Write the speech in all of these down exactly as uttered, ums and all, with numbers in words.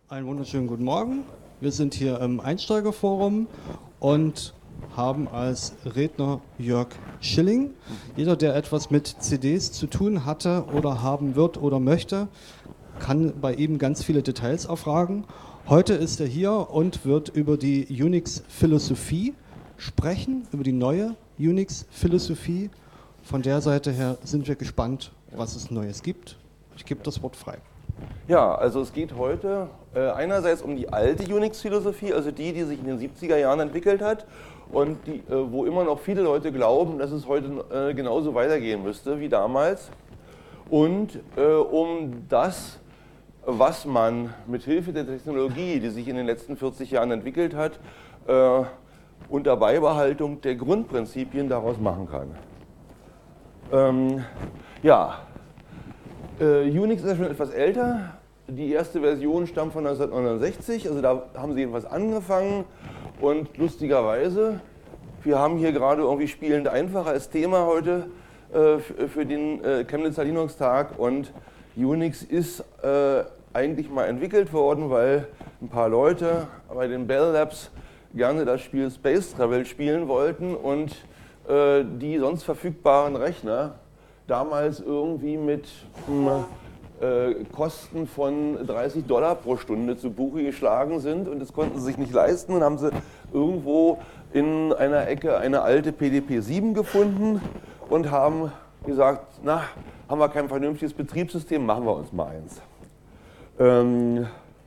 Einen wunderschönen guten Morgen. Wir sind hier im Einsteigerforum und haben als Redner Jörg Schilling. Jeder, der etwas mit C Ds zu tun hatte oder haben wird oder möchte, kann bei ihm ganz viele Details erfragen. Heute ist er hier und wird über die Unix-Philosophie sprechen, über die neue Unix-Philosophie. Von der Seite her sind wir gespannt, was es Neues gibt. Ich gebe das Wort frei. Ja, also es geht heute äh, einerseits um die alte Unix-Philosophie, also die, die sich in den siebziger Jahren entwickelt hat und die, äh, wo immer noch viele Leute glauben, dass es heute äh, genauso weitergehen müsste wie damals. Und äh, um das, was man mit Hilfe der Technologie, die sich in den letzten vierzig Jahren entwickelt hat, äh, unter Beibehaltung der Grundprinzipien daraus machen kann. Ähm, ja. Uh, Unix ist ja schon etwas älter, die erste Version stammt von neunzehnhundertneunundsechzig, also da haben sie jedenfalls angefangen und lustigerweise, wir haben hier gerade irgendwie spielend einfach als Thema heute äh, für den äh, Chemnitzer Linux-Tag und Unix ist äh, eigentlich mal entwickelt worden, weil ein paar Leute bei den Bell Labs gerne das Spiel Space Travel spielen wollten und äh, die sonst verfügbaren Rechner damals irgendwie mit äh, Kosten von dreißig Dollar pro Stunde zu Buche geschlagen sind und das konnten sie sich nicht leisten und haben sie irgendwo in einer Ecke eine alte P D P sieben gefunden und haben gesagt, na, haben wir kein vernünftiges Betriebssystem, machen wir uns mal eins. Ähm,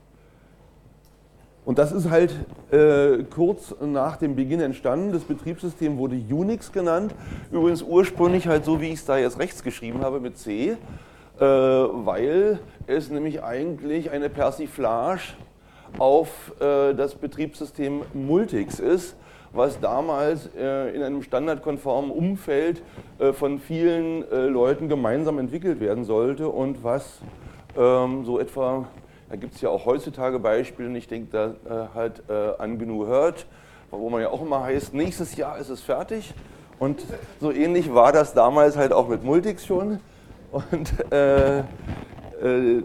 Und das ist halt äh, kurz nach dem Beginn entstanden. Das Betriebssystem wurde Unix genannt. Übrigens ursprünglich halt so, wie ich es da jetzt rechts geschrieben habe mit C, äh, weil es nämlich eigentlich eine Persiflage auf äh, das Betriebssystem Multics ist, was damals äh, in einem standardkonformen Umfeld äh, von vielen äh, Leuten gemeinsam entwickelt werden sollte und was ähm, so etwa... Da gibt es ja auch heutzutage Beispiele, und ich denke da äh, halt äh, an G N U hört, wo man ja auch immer heißt, nächstes Jahr ist es fertig. Und so ähnlich war das damals halt auch mit Multics schon. Und äh, äh,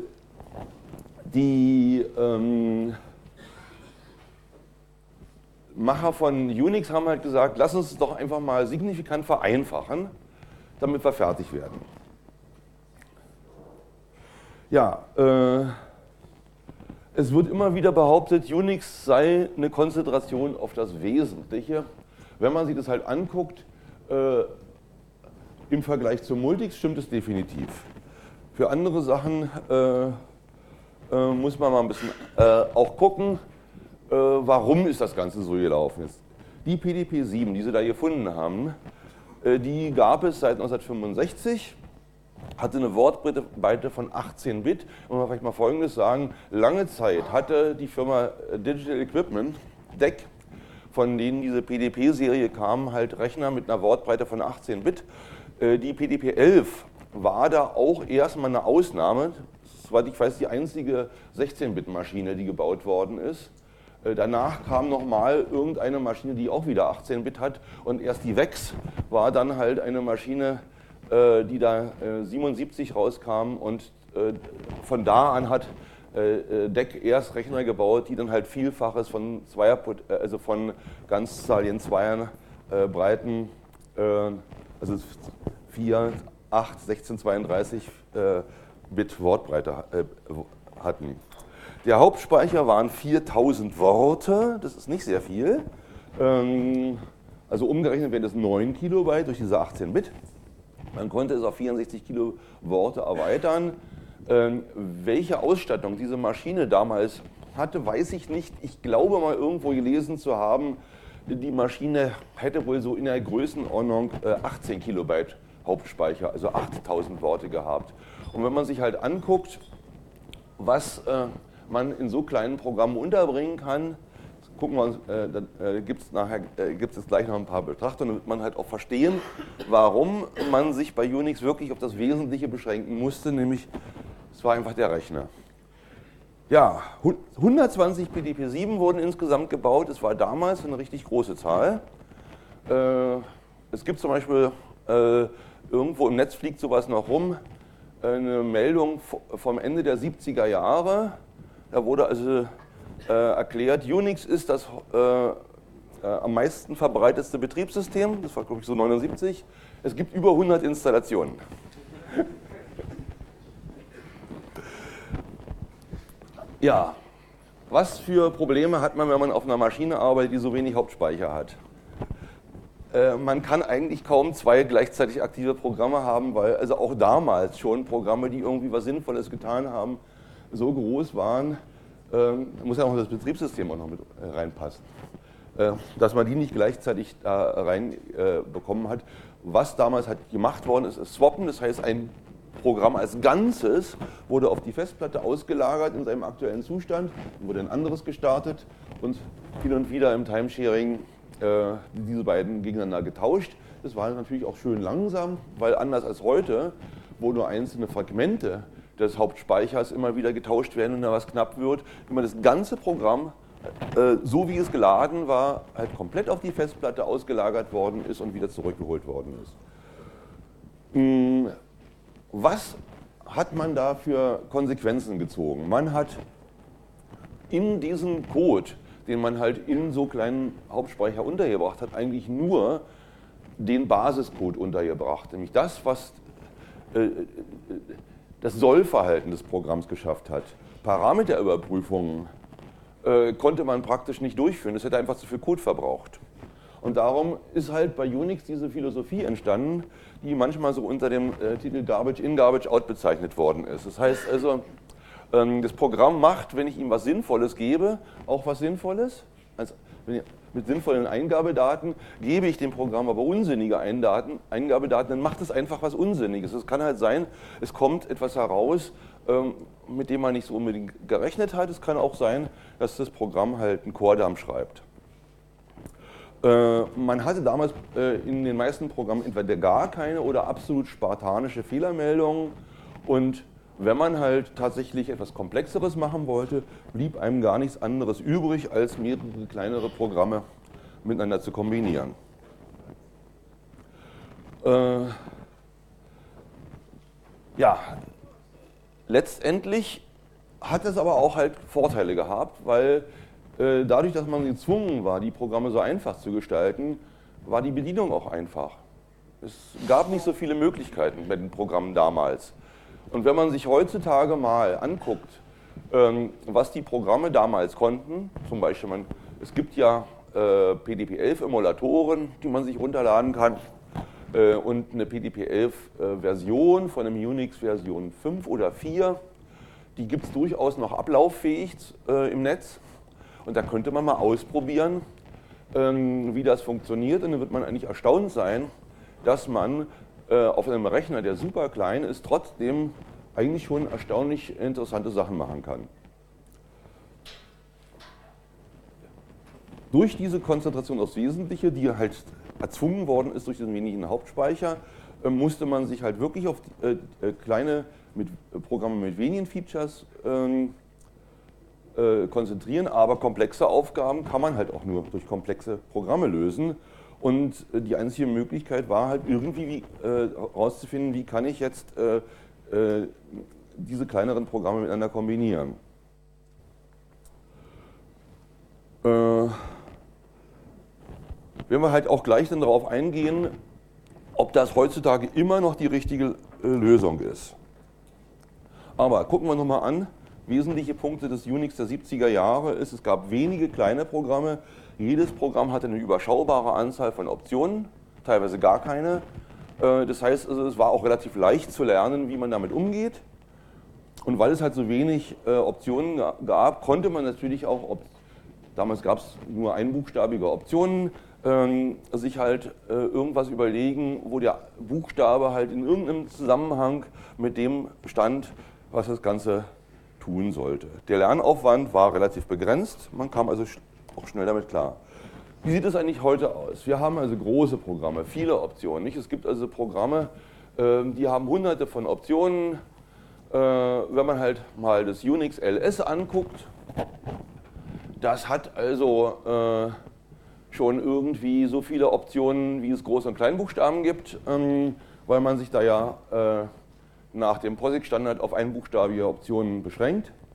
die ähm, Macher von Unix haben halt gesagt, lass uns es doch einfach mal signifikant vereinfachen, damit wir fertig werden. Ja, äh, es wird immer wieder behauptet, Unix sei eine Konzentration auf das Wesentliche. Wenn man sich das halt anguckt, äh, im Vergleich zu Multics stimmt es definitiv. Für andere Sachen äh, äh, muss man mal ein bisschen äh, auch gucken, äh, warum ist das Ganze so gelaufen ist. Die P D P sieben, die sie da gefunden haben, äh, die gab es seit neunzehnhundertfünfundsechzig. Hatte eine Wortbreite von achtzehn Bit. Und man vielleicht mal Folgendes sagen, lange Zeit hatte die Firma Digital Equipment, D E C, von denen diese P D P-Serie kam, halt Rechner mit einer Wortbreite von achtzehn Bit. Die P D P elf war da auch erstmal eine Ausnahme. Das war, ich weiß, die einzige sechzehn Bit Maschine, die gebaut worden ist. Danach kam nochmal irgendeine Maschine, die auch wieder achtzehn Bit hat. Und erst die VEX war dann halt eine Maschine, die da äh, siebenundsiebzig rauskam und äh, von da an hat äh, D E C erst Rechner gebaut, die dann halt Vielfaches von Zweier, also von Ganzzahligen Zweiern äh, Breiten, äh, also vier, acht, sechzehn, zweiunddreißig äh, Bit Wortbreite äh, hatten. Der Hauptspeicher waren viertausend Worte, das ist nicht sehr viel, ähm, also umgerechnet wären das neun Kilobyte durch diese achtzehn Bit. Man konnte es auf vierundsechzig Kiloworte erweitern. Ähm, welche Ausstattung diese Maschine damals hatte, weiß ich nicht. Ich glaube mal irgendwo gelesen zu haben, die Maschine hätte wohl so in der Größenordnung äh, achtzehn Kilobyte Hauptspeicher, also achttausend Worte gehabt. Und wenn man sich halt anguckt, was äh, man in so kleinen Programmen unterbringen kann, gucken wir uns, äh, dann äh, gibt es nachher äh, gibt's jetzt gleich noch ein paar Betrachtungen, damit man halt auch verstehen, warum man sich bei Unix wirklich auf das Wesentliche beschränken musste, nämlich es war einfach der Rechner. Ja, hundertzwanzig P D P sieben wurden insgesamt gebaut, es war damals eine richtig große Zahl. Äh, es gibt zum Beispiel, äh, irgendwo im Netz fliegt sowas noch rum, eine Meldung vom Ende der siebziger Jahre, Da wurde also äh, erklärt, Unix ist das äh, äh, am meisten verbreitetste Betriebssystem, das war glaube ich so neunundsiebzig. Es gibt über hundert Installationen. Ja, was für Probleme hat man, wenn man auf einer Maschine arbeitet, die so wenig Hauptspeicher hat? Äh, man kann eigentlich kaum zwei gleichzeitig aktive Programme haben, weil also auch damals schon Programme, die irgendwie was Sinnvolles getan haben, so groß waren, äh, muss ja auch das Betriebssystem auch noch mit reinpassen, äh, dass man die nicht gleichzeitig da rein äh, bekommen hat. Was damals halt gemacht worden ist, ist Swappen, das heißt ein Programm als Ganzes wurde auf die Festplatte ausgelagert in seinem aktuellen Zustand, wurde ein anderes gestartet und hin und wieder im Timesharing äh, diese beiden gegeneinander getauscht. Das war natürlich auch schön langsam, weil anders als heute, wo nur einzelne Fragmente des Hauptspeichers immer wieder getauscht werden und da was knapp wird, immer das ganze Programm, äh, so wie es geladen war, halt komplett auf die Festplatte ausgelagert worden ist und wieder zurückgeholt worden ist. Hm. Was hat man da für Konsequenzen gezogen? Man hat in diesen Code, den man halt in so kleinen Hauptspeicher untergebracht hat, eigentlich nur den Basiscode untergebracht, nämlich das, was äh, das Sollverhalten des Programms geschafft hat. Parameterüberprüfungen äh, konnte man praktisch nicht durchführen, das hätte einfach zu viel Code verbraucht. Und darum ist halt bei Unix diese Philosophie entstanden, die manchmal so unter dem äh, Titel Garbage in, Garbage out bezeichnet worden ist. Das heißt also, ähm, das Programm macht, wenn ich ihm was Sinnvolles gebe, auch was Sinnvolles. Also, wenn ich, mit sinnvollen Eingabedaten gebe ich dem Programm aber unsinnige Eindaten, Eingabedaten, dann macht es einfach was Unsinniges. Es kann halt sein, es kommt etwas heraus, ähm, mit dem man nicht so unbedingt gerechnet hat. Es kann auch sein, dass das Programm halt einen Chordam schreibt. Man hatte damals in den meisten Programmen entweder gar keine oder absolut spartanische Fehlermeldungen und wenn man halt tatsächlich etwas Komplexeres machen wollte, blieb einem gar nichts anderes übrig, als mehrere kleinere Programme miteinander zu kombinieren. Äh, ja, letztendlich hat es aber auch halt Vorteile gehabt, weil dadurch, dass man gezwungen war, die Programme so einfach zu gestalten, war die Bedienung auch einfach. Es gab nicht so viele Möglichkeiten bei den Programmen damals. Und wenn man sich heutzutage mal anguckt, was die Programme damals konnten, zum Beispiel, man, es gibt ja P D P elf Emulatoren, die man sich runterladen kann, und eine P D P elf Version von einem Unix Version fünf oder vier, die gibt es durchaus noch ablauffähig im Netz. Und da könnte man mal ausprobieren, wie das funktioniert. Und dann wird man eigentlich erstaunt sein, dass man auf einem Rechner, der super klein ist, trotzdem eigentlich schon erstaunlich interessante Sachen machen kann. Durch diese Konzentration aufs Wesentliche, die halt erzwungen worden ist durch den wenigen Hauptspeicher, musste man sich halt wirklich auf kleine mit, Programme mit wenigen Features konzentrieren, aber komplexe Aufgaben kann man halt auch nur durch komplexe Programme lösen. Und die einzige Möglichkeit war halt irgendwie herauszufinden, wie kann ich jetzt äh, äh, diese kleineren Programme miteinander kombinieren. Äh, wenn wir halt auch gleich dann darauf eingehen, ob das heutzutage immer noch die richtige äh, Lösung ist. Aber gucken wir nochmal an. Wesentliche Punkte des Unix der siebziger Jahre ist, es gab wenige kleine Programme. Jedes Programm hatte eine überschaubare Anzahl von Optionen, teilweise gar keine. Das heißt, es war auch relativ leicht zu lernen, wie man damit umgeht. Und weil es halt so wenig Optionen gab, konnte man natürlich auch, damals gab es nur einbuchstabige Optionen, sich halt irgendwas überlegen, wo der Buchstabe halt in irgendeinem Zusammenhang mit dem stand, was das Ganze tun sollte. Der Lernaufwand war relativ begrenzt, man kam also auch schnell damit klar. Wie sieht es eigentlich heute aus? Wir haben also große Programme, viele Optionen. Nicht? Es gibt also Programme, die haben hunderte von Optionen. Wenn man halt mal das Unix L S anguckt, das hat also schon irgendwie so viele Optionen, wie es Groß- und Kleinbuchstaben gibt, weil man sich da ja nach dem POSIX-Standard auf einbuchstabige Optionen beschränkt.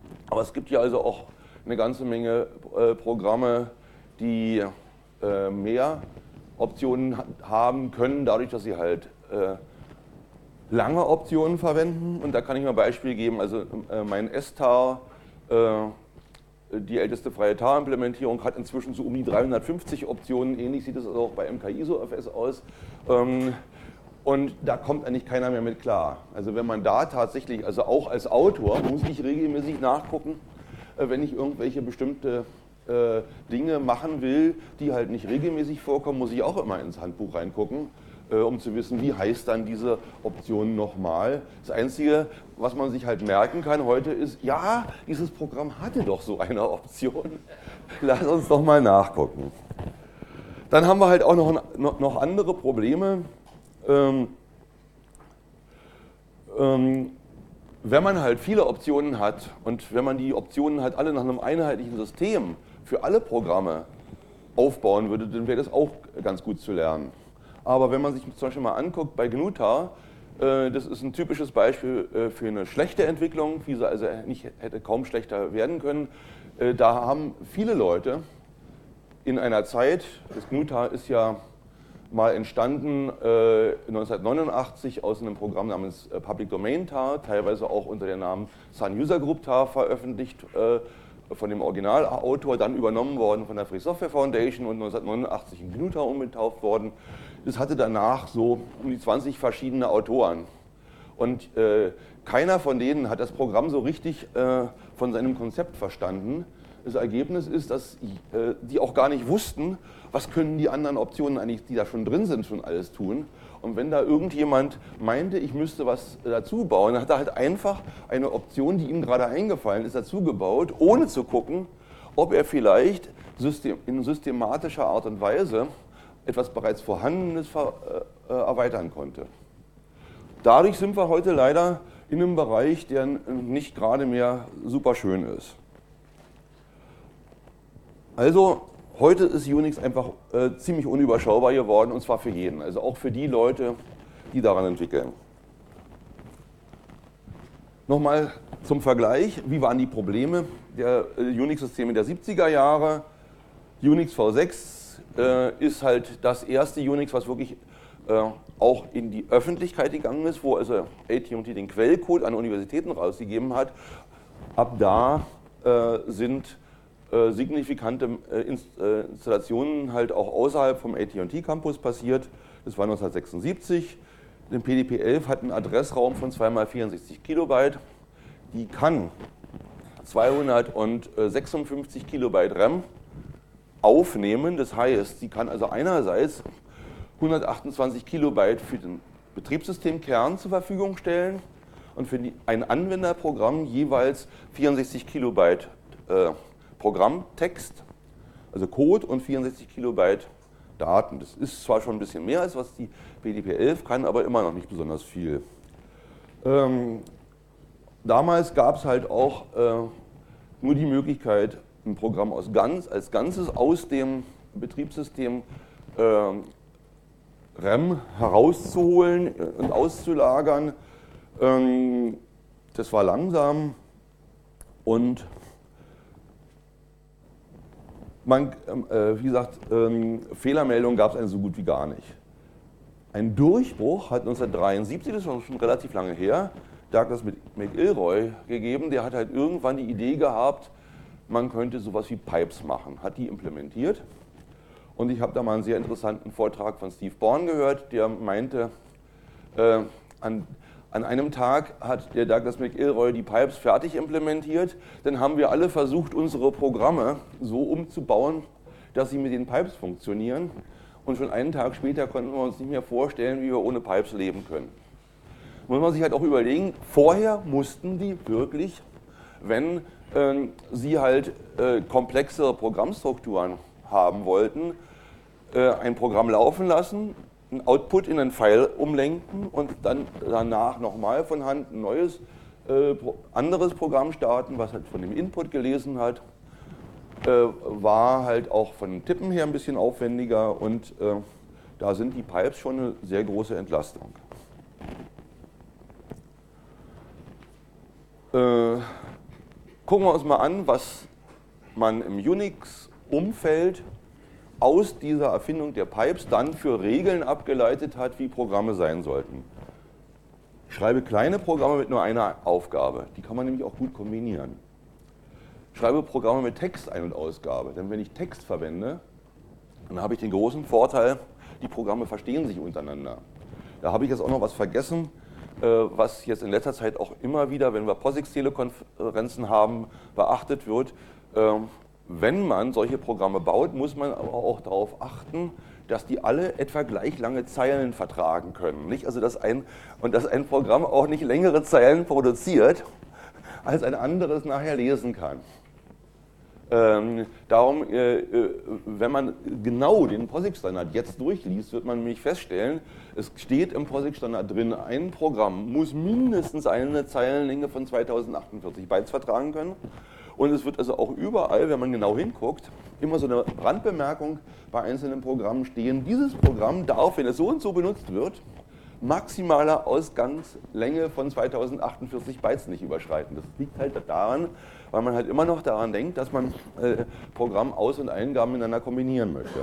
Aber es gibt ja also auch eine ganze Menge äh, Programme, die äh, mehr Optionen ha haben können, dadurch, dass sie halt äh, lange Optionen verwenden. Und da kann ich mal ein Beispiel geben. Also äh, mein S T A R, äh, die älteste freie T A R-Implementierung, hat inzwischen so um die dreihundertfünfzig Optionen. Ähnlich sieht es auch bei M K I S O F S aus. Ähm, und da kommt eigentlich keiner mehr mit klar. Also wenn man da tatsächlich, also auch als Autor, muss ich regelmäßig nachgucken, äh, wenn ich irgendwelche bestimmte äh, Dinge machen will, die halt nicht regelmäßig vorkommen, muss ich auch immer ins Handbuch reingucken, um zu wissen, wie heißt dann diese Option nochmal. Das Einzige, was man sich halt merken kann heute ist, ja, dieses Programm hatte doch so eine Option. Lass uns doch mal nachgucken. Dann haben wir halt auch noch, noch andere Probleme. Ähm, ähm, wenn man halt viele Optionen hat und wenn man die Optionen halt alle nach einem einheitlichen System für alle Programme aufbauen würde, dann wäre das auch ganz gut zu lernen. Aber wenn man sich zum Beispiel mal anguckt bei G N U T A, äh, das ist ein typisches Beispiel äh, für eine schlechte Entwicklung, wie sie also nicht hätte kaum schlechter werden können. Äh, da haben viele Leute in einer Zeit, das G N U T A ist ja mal entstanden äh, neunzehnhundertneunundachtzig aus einem Programm namens äh, Public Domain T A R, teilweise auch unter dem Namen Sun User Group T A R veröffentlicht, äh, von dem Originalautor, dann übernommen worden von der Free Software Foundation und neunzehnhundertneunundachtzig in G N U T A umgetauft worden. Das hatte danach so um die zwanzig verschiedene Autoren. Und äh, keiner von denen hat das Programm so richtig äh, von seinem Konzept verstanden. Das Ergebnis ist, dass äh, die auch gar nicht wussten, was können die anderen Optionen eigentlich, die da schon drin sind, schon alles tun. Und wenn da irgendjemand meinte, ich müsste was dazu bauen, dann hat er halt einfach eine Option, die ihm gerade eingefallen ist, dazu gebaut, ohne zu gucken, ob er vielleicht system, in systematischer Art und Weise etwas bereits Vorhandenes ver, äh, erweitern konnte. Dadurch sind wir heute leider in einem Bereich, der nicht gerade mehr super schön ist. Also heute ist Unix einfach äh, ziemlich unüberschaubar geworden, und zwar für jeden, also auch für die Leute, die daran entwickeln. Nochmal zum Vergleich, wie waren die Probleme der äh, Unix-Systeme der siebziger Jahre? Unix V sechs äh, ist halt das erste Unix, was wirklich äh, auch in die Öffentlichkeit gegangen ist, wo also A T und T den Quellcode an Universitäten rausgegeben hat. Ab da äh, sind äh, signifikante äh, Installationen halt auch außerhalb vom A T und T Campus passiert. Das war neunzehnhundertsechsundsiebzig. Den P D P elf hat einen Adressraum von zwei mal vierundsechzig Kilobyte. Die kann zweihundertsechsundfünfzig Kilobyte RAM aufnehmen. Das heißt, sie kann also einerseits hundertachtundzwanzig Kilobyte für den Betriebssystemkern zur Verfügung stellen und für die, ein Anwenderprogramm jeweils vierundsechzig Kilobyte äh, Programmtext, also Code, und vierundsechzig Kilobyte Daten. Das ist zwar schon ein bisschen mehr, als was die P D P elf kann, aber immer noch nicht besonders viel. Ähm, damals gab es halt auch äh, nur die Möglichkeit, ein Programm aus ganz, als Ganzes aus dem Betriebssystem äh, RAM herauszuholen und auszulagern. Ähm, das war langsam und man, äh, wie gesagt, ähm, Fehlermeldungen gab es eigentlich so gut wie gar nicht. Ein Durchbruch hat neunzehnhundertdreiundsiebzig, das ist schon relativ lange her, Douglas McIlroy gegeben. Der hat halt irgendwann die Idee gehabt, man könnte sowas wie Pipes machen, hat die implementiert. Und ich habe da mal einen sehr interessanten Vortrag von Steve Bourne gehört, der meinte, äh, an, an einem Tag hat der Douglas McIlroy die Pipes fertig implementiert, dann haben wir alle versucht, unsere Programme so umzubauen, dass sie mit den Pipes funktionieren. Und schon einen Tag später konnten wir uns nicht mehr vorstellen, wie wir ohne Pipes leben können. Muss man sich halt auch überlegen, vorher mussten die wirklich, wenn äh, sie halt äh, komplexere Programmstrukturen haben wollten, äh, ein Programm laufen lassen, einen Output in einen File umlenken und dann danach nochmal von Hand ein neues, äh, anderes Programm starten, was halt von dem Input gelesen hat. Äh, war halt auch von dem Tippen her ein bisschen aufwendiger, und äh, da sind die Pipes schon eine sehr große Entlastung. Äh, gucken wir uns mal an, was man im Unix-Umfeld aus dieser Erfindung der Pipes dann für Regeln abgeleitet hat, wie Programme sein sollten. Ich schreibe kleine Programme mit nur einer Aufgabe. Die kann man nämlich auch gut kombinieren. Ich schreibe Programme mit Textein- und Ausgabe. Denn wenn ich Text verwende, dann habe ich den großen Vorteil, die Programme verstehen sich untereinander. Da habe ich jetzt auch noch was vergessen, was jetzt in letzter Zeit auch immer wieder, wenn wir POSIX-Telekonferenzen haben, beachtet wird. Wenn man solche Programme baut, muss man aber auch darauf achten, dass die alle etwa gleich lange Zeilen vertragen können. Nicht? Also dass ein, und dass ein Programm auch nicht längere Zeilen produziert, als ein anderes nachher lesen kann. Ähm, darum, äh, äh, wenn man genau den POSIX-Standard jetzt durchliest, wird man nämlich feststellen, es steht im POSIX-Standard drin, ein Programm muss mindestens eine Zeilenlänge von zweitausendachtundvierzig Bytes vertragen können. Und es wird also auch überall, wenn man genau hinguckt, immer so eine Randbemerkung bei einzelnen Programmen stehen. Dieses Programm darf, wenn es so und so benutzt wird, maximale Ausgangslänge von zweitausendachtundvierzig Bytes nicht überschreiten. Das liegt halt daran, weil man halt immer noch daran denkt, dass man äh, Programmaus- und Eingaben miteinander kombinieren möchte.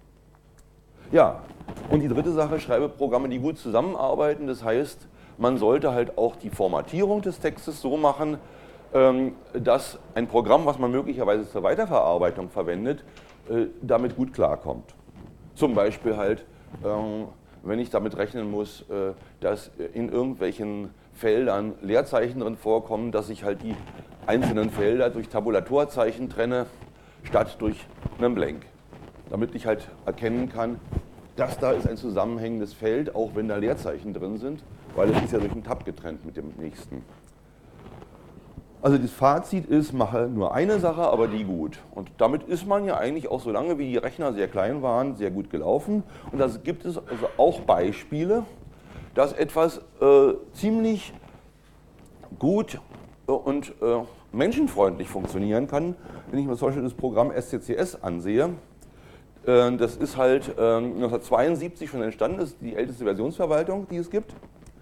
Ja, und die dritte Sache, schreibe Programme, die gut zusammenarbeiten. Das heißt, man sollte halt auch die Formatierung des Textes so machen, ähm, dass ein Programm, was man möglicherweise zur Weiterverarbeitung verwendet, äh, damit gut klarkommt. Zum Beispiel halt, ähm, wenn ich damit rechnen muss, äh, dass in irgendwelchen Feldern Leerzeichen drin vorkommen, dass ich halt die einzelnen Felder durch Tabulatorzeichen trenne, statt durch einen Blank. Damit ich halt erkennen kann, das da ist ein zusammenhängendes Feld, auch wenn da Leerzeichen drin sind, weil es ist ja durch einen Tab getrennt mit dem nächsten. Also das Fazit ist, mache nur eine Sache, aber die gut. Und damit ist man ja eigentlich auch, solange wie die Rechner sehr klein waren, sehr gut gelaufen. Und da gibt es also auch Beispiele, dass etwas äh, ziemlich gut äh, und äh, menschenfreundlich funktionieren kann. Wenn ich mir zum Beispiel das Programm S C C S ansehe, äh, das ist halt äh, neunzehnhundertzweiundsiebzig schon entstanden, das ist die älteste Versionsverwaltung, die es gibt.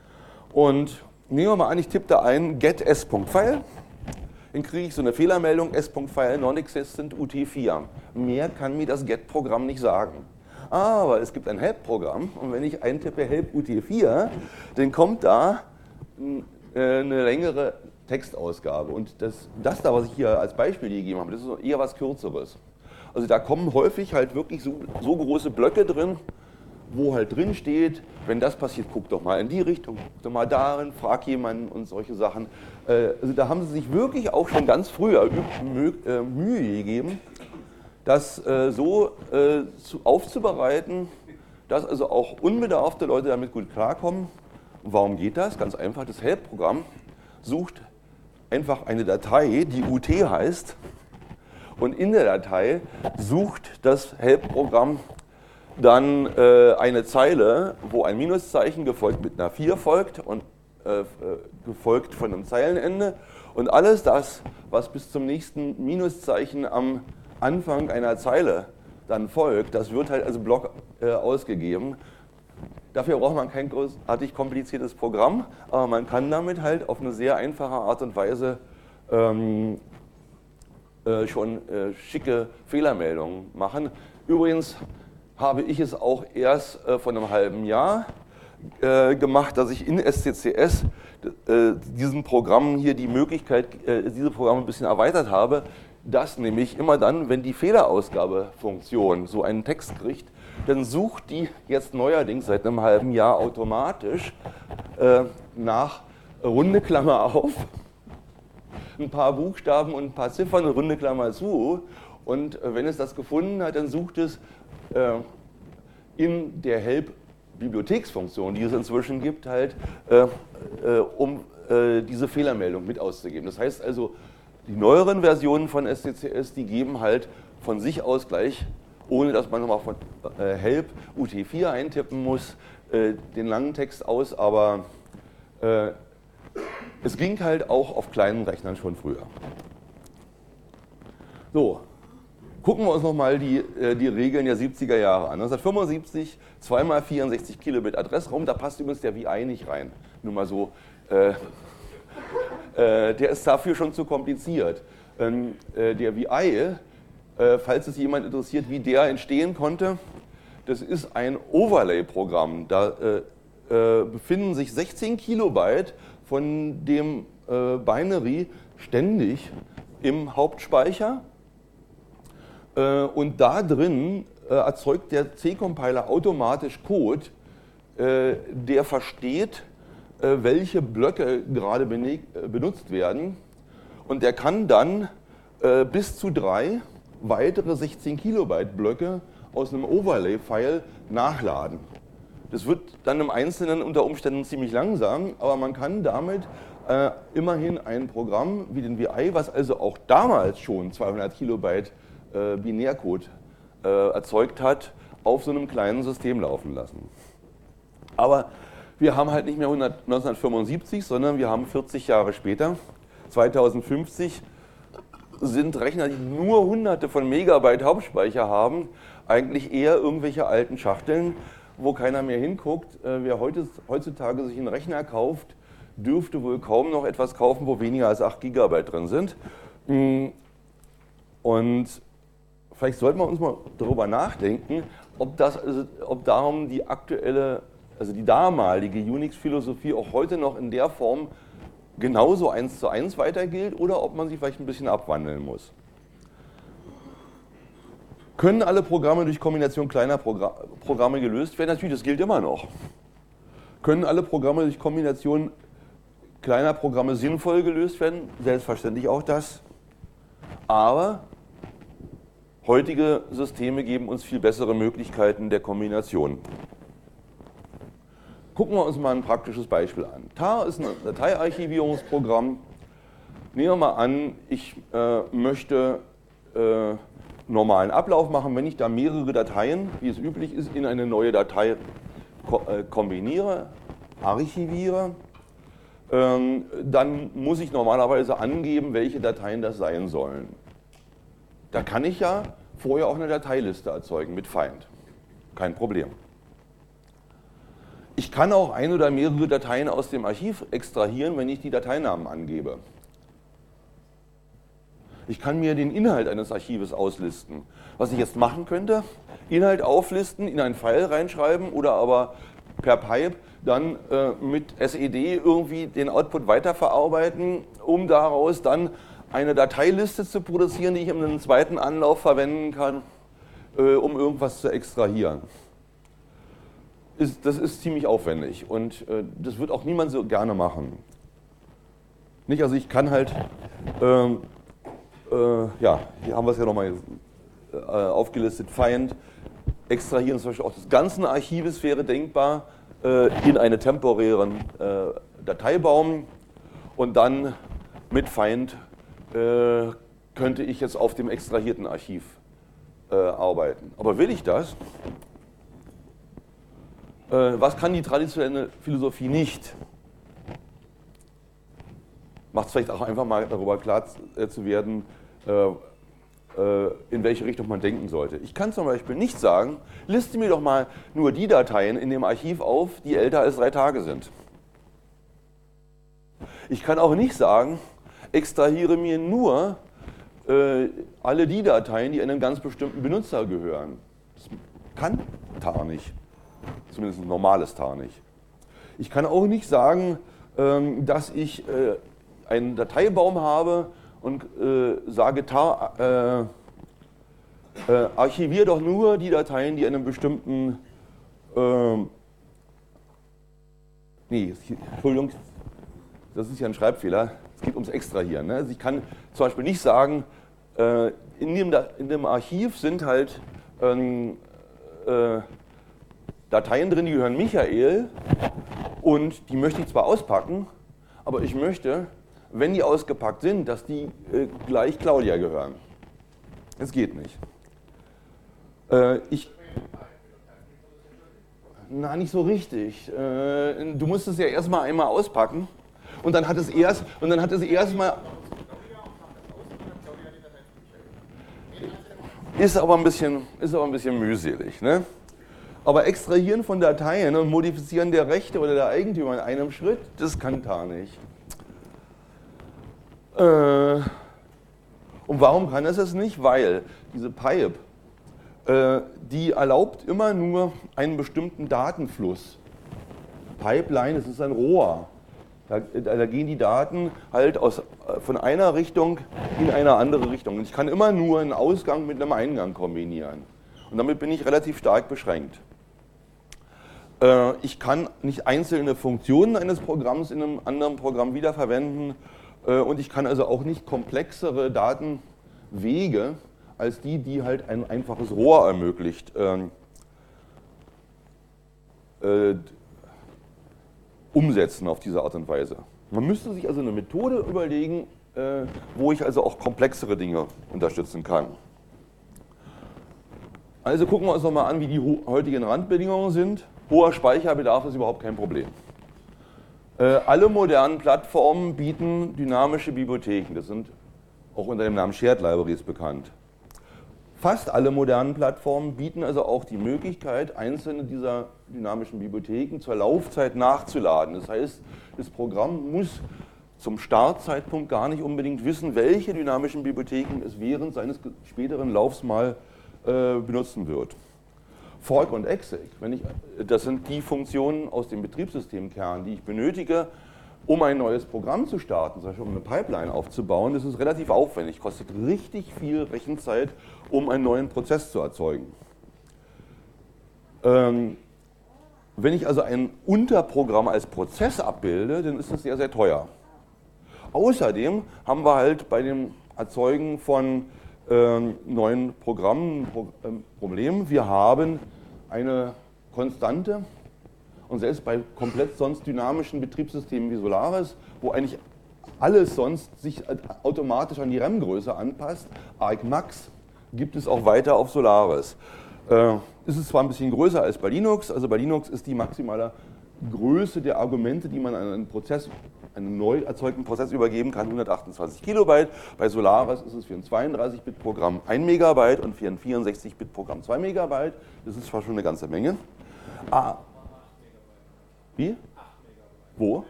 Und nehmen wir mal an, ich tippe da ein get s.file. Dann kriege ich so eine Fehlermeldung, s.file non-existent U T vier. Mehr kann mir das get-Programm nicht sagen. Aber es gibt ein help-Programm und wenn ich eintippe help U T vier, dann kommt da eine längere Textausgabe. Und das, das da, was ich hier als Beispiel gegeben habe, das ist eher was Kürzeres. Also da kommen häufig halt wirklich so, so große Blöcke drin, wo halt drin steht, wenn das passiert, guck doch mal in die Richtung, guck doch mal darin, frag jemanden und solche Sachen. Also da haben sie sich wirklich auch schon ganz früher Mühe gegeben, das so aufzubereiten, dass also auch unbedarfte Leute damit gut klarkommen. Und warum geht das? Ganz einfach, das Help-Programm sucht einfach eine Datei, die U T heißt, und in der Datei sucht das Help-Programm dann äh, eine Zeile, wo ein Minuszeichen gefolgt mit einer vier folgt und äh, gefolgt von einem Zeilenende. Und alles das, was bis zum nächsten Minuszeichen am Anfang einer Zeile dann folgt, das wird halt als Block äh, ausgegeben. Dafür braucht man kein großartig kompliziertes Programm, aber man kann damit halt auf eine sehr einfache Art und Weise ähm, äh, schon äh, schicke Fehlermeldungen machen. Übrigens habe ich es auch erst äh, vor einem halben Jahr äh, gemacht, dass ich in S C C S äh, diesen Programmen hier die Möglichkeit, äh, diese Programme ein bisschen erweitert habe, dass nämlich immer dann, wenn die Fehlerausgabefunktion so einen Text kriegt, dann sucht die jetzt neuerdings seit einem halben Jahr automatisch äh, nach runde Klammer auf, ein paar Buchstaben und ein paar Ziffern, eine runde Klammer zu. Und äh, wenn es das gefunden hat, dann sucht es äh, in der Help-Bibliotheksfunktion, die es inzwischen gibt, halt, äh, äh, um äh, diese Fehlermeldung mit auszugeben. Das heißt also, die neueren Versionen von S C C S, die geben halt von sich aus gleich, ohne dass man nochmal von äh, help U T vier eintippen muss, äh, den langen Text aus, aber äh, es ging halt auch auf kleinen Rechnern schon früher. So, gucken wir uns nochmal die, äh, die Regeln der siebziger Jahre an. neunzehnhundertfünfundsiebzig, zwei mal vierundsechzig Kilobit Adressraum, da passt übrigens der V I nicht rein. Nur mal so. Äh, Äh, der ist dafür schon zu kompliziert. Ähm, äh, der V I, äh, falls es jemand interessiert, wie der entstehen konnte, das ist ein Overlay-Programm. Da äh, äh, befinden sich sechzehn Kilobyte von dem äh, Binary ständig im Hauptspeicher. Äh, und da drin äh, erzeugt der C-Compiler automatisch Code, äh, der versteht, äh, welche Blöcke gerade äh, benutzt werden. Und der kann dann äh, bis zu drei weitere sechzehn Kilobyte Blöcke aus einem Overlay-File nachladen. Das wird dann im Einzelnen unter Umständen ziemlich langsam, aber man kann damit äh, immerhin ein Programm wie den V I, was also auch damals schon zweihundert Kilobyte äh, Binärcode äh, erzeugt hat, auf so einem kleinen System laufen lassen. Aber wir haben halt nicht mehr neunzehnhundertfünfundsiebzig, sondern wir haben vierzig Jahre später, zweitausendfünfzig, sind Rechner, die nur hunderte von Megabyte Hauptspeicher haben, eigentlich eher irgendwelche alten Schachteln, wo keiner mehr hinguckt. Wer heutzutage sich einen Rechner kauft, dürfte wohl kaum noch etwas kaufen, wo weniger als acht Gigabyte drin sind. Und vielleicht sollten wir uns mal darüber nachdenken, ob, das, also, ob darum die aktuelle, also die damalige Unix-Philosophie auch heute noch in der Form genauso eins zu eins weiter gilt oder ob man sie vielleicht ein bisschen abwandeln muss. Können alle Programme durch Kombination kleiner Progr- Programme gelöst werden? Natürlich, das gilt immer noch. Können alle Programme durch Kombination kleiner Programme sinnvoll gelöst werden? Selbstverständlich auch das. Aber heutige Systeme geben uns viel bessere Möglichkeiten der Kombination. Gucken wir uns mal ein praktisches Beispiel an. Tar ist ein Dateiarchivierungsprogramm. Nehmen wir mal an, ich äh, möchte äh, normalen Ablauf machen, wenn ich da mehrere Dateien, wie es üblich ist, in eine neue Datei ko äh, kombiniere, archiviere, ähm, dann muss ich normalerweise angeben, welche Dateien das sein sollen. Da kann ich ja vorher auch eine Dateiliste erzeugen mit Find. Kein Problem. Ich kann auch ein oder mehrere Dateien aus dem Archiv extrahieren, wenn ich die Dateinamen angebe. Ich kann mir den Inhalt eines Archives auslisten. Was ich jetzt machen könnte, Inhalt auflisten, in ein File reinschreiben oder aber per Pipe dann äh, mit S E D irgendwie den Output weiterverarbeiten, um daraus dann eine Dateiliste zu produzieren, die ich in einem zweiten Anlauf verwenden kann, äh, um irgendwas zu extrahieren. Ist, das ist ziemlich aufwendig und äh, das wird auch niemand so gerne machen. Nicht, also ich kann halt, ähm, äh, ja, hier haben wir es ja nochmal äh, aufgelistet, Find, extrahieren zum Beispiel auch des ganzen Archives wäre denkbar äh, in einen temporären äh, Dateibaum und dann mit Find äh, könnte ich jetzt auf dem extrahierten Archiv äh, arbeiten. Aber will ich das? Was kann die traditionelle Philosophie nicht? Macht es vielleicht auch einfach mal darüber klar zu werden, in welche Richtung man denken sollte. Ich kann zum Beispiel nicht sagen, liste mir doch mal nur die Dateien in dem Archiv auf, die älter als drei Tage sind. Ich kann auch nicht sagen, extrahiere mir nur alle die Dateien, die einem ganz bestimmten Benutzer gehören. Das kann Tar nicht. Zumindest ein normales Tar nicht. Ich kann auch nicht sagen, dass ich einen Dateibaum habe und sage, Tar, äh, äh, archiviere doch nur die Dateien, die einem bestimmten, äh, nee, Entschuldigung, das ist ja ein Schreibfehler, es geht ums Extrahieren. Ne? Also ich kann zum Beispiel nicht sagen, äh, in, dem, in dem Archiv sind halt ähm, äh, Dateien drin, die gehören Michael und die möchte ich zwar auspacken, aber ich möchte, wenn die ausgepackt sind, dass die äh, gleich Claudia gehören. Das geht nicht. Äh, ich, na, nicht so richtig. Äh, du musst es ja erstmal einmal auspacken und dann hat es erst und dann hat es erstmal ist aber ein bisschen ist aber ein bisschen mühselig, ne? Aber extrahieren von Dateien und modifizieren der Rechte oder der Eigentümer in einem Schritt, das kann Tar nicht. Äh, und warum kann es das nicht? Weil diese Pipe, äh, die erlaubt immer nur einen bestimmten Datenfluss. Pipeline, das ist ein Rohr. Da, da gehen die Daten halt aus, von einer Richtung in eine andere Richtung. Und ich kann immer nur einen Ausgang mit einem Eingang kombinieren. Und damit bin ich relativ stark beschränkt. Äh, ich kann nicht einzelne Funktionen eines Programms in einem anderen Programm wiederverwenden. Äh, und ich kann also auch nicht komplexere Datenwege als die, die halt ein einfaches Rohr ermöglicht, äh, äh, umsetzen auf diese Art und Weise. Man müsste sich also eine Methode überlegen, äh, wo ich also auch komplexere Dinge unterstützen kann. Also gucken wir uns noch mal an, wie die heutigen Randbedingungen sind. Hoher Speicherbedarf ist überhaupt kein Problem. Äh, alle modernen Plattformen bieten dynamische Bibliotheken. Das sind auch unter dem Namen Shared Libraries bekannt. Fast alle modernen Plattformen bieten also auch die Möglichkeit, einzelne dieser dynamischen Bibliotheken zur Laufzeit nachzuladen. Das heißt, das Programm muss zum Startzeitpunkt gar nicht unbedingt wissen, welche dynamischen Bibliotheken es während seines späteren Laufs mal äh, benutzen wird. Fork und Exec, wenn ich, das sind die Funktionen aus dem Betriebssystemkern, die ich benötige, um ein neues Programm zu starten, zum Beispiel um eine Pipeline aufzubauen. Das ist relativ aufwendig, kostet richtig viel Rechenzeit, um einen neuen Prozess zu erzeugen. Ähm, wenn ich also ein Unterprogramm als Prozess abbilde, dann ist das sehr, sehr teuer. Außerdem haben wir halt bei dem Erzeugen von ähm, neuen Programmen ein Pro ähm, Problem. Wir haben eine Konstante. Und selbst bei komplett sonst dynamischen Betriebssystemen wie Solaris, wo eigentlich alles sonst sich automatisch an die RAM-Größe anpasst, argmax, gibt es auch weiter auf Solaris. Äh, ist es zwar ein bisschen größer als bei Linux, also bei Linux ist die maximale Größe der Argumente, die man an einen Prozess, einen neu erzeugten Prozess übergeben kann, hundertachtundzwanzig Kilobyte. Bei Solaris ist es für ein zweiunddreißig Bit Programm ein Megabyte und für ein vierundsechzig Bit Programm zwei Megabyte. Das ist zwar schon eine ganze Menge. Ah, Wie? Wo?